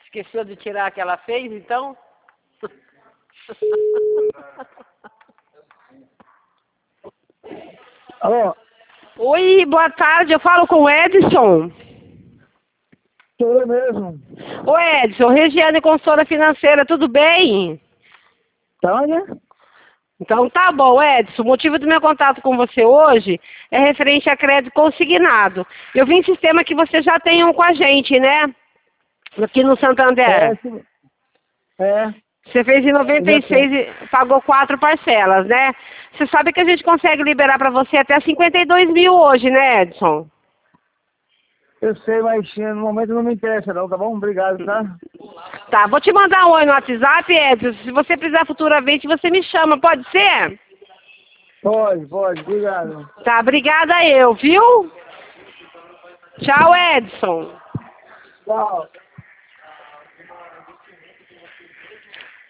Esqueceu de tirar a que ela fez, então? Alô? Oi, boa tarde, eu falo com o Edson. Sou eu mesmo. Ô Edson, Regiane, consultora financeira, tudo bem? Tá onde? Então tá bom, Edson. O motivo do meu contato com você hoje é referente a crédito consignado. Eu vi em sistema que você já tem um com a gente, né? Aqui no Santander. Sim. É, Você fez em eu já tenho. 96 e pagou 4 parcelas, né? Você sabe que a gente consegue liberar para você até 52 mil hoje, né, Edson? Eu sei, mas no momento não me interessa não, tá bom? Obrigado, tá? Tá, vou te mandar um oi no WhatsApp, Edson. Se você precisar futuramente, você me chama, pode ser? Pode, obrigado. Tá, obrigada eu, viu? Tchau, Edson. Tchau.